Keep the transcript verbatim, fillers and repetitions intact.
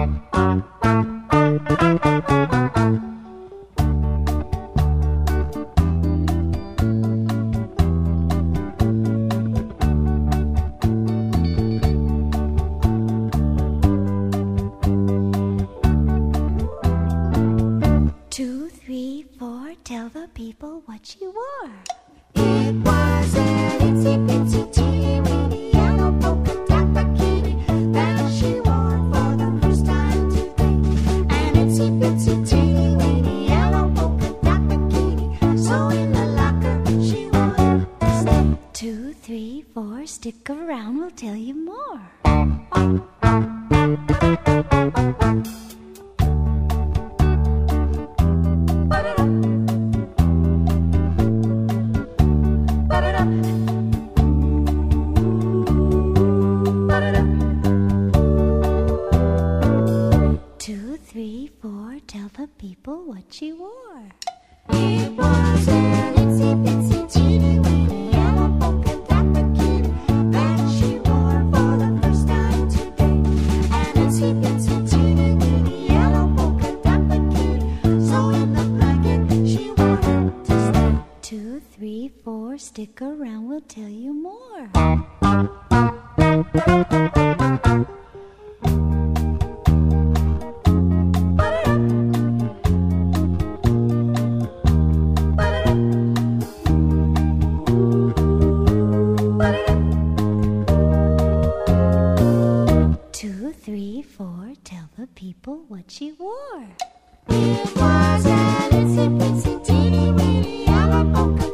Two, three, four, tell the people what she wore. It was an itsy bitsy teeny weeny yellow polka dot bikini that she wore for the first time today. An itsy bitsy teeny weeny yellow polka dot bikini, so in the locker she wanted to stay. Two, three, four, stick around, we'll tell you more. Two, three, four, tell the people what she wore. It was an itsy bitsy teeny weeny yellow polka dot bikini that she wore for the first time today. An itsy bitsy teeny weeny yellow polka dot bikini, so in the blanket she wanted to stay. Two, three, four, stick around, we'll tell you more. Two, three, four, tell the people what she wore. It was an itsy bitsy teeny weeny yellow polka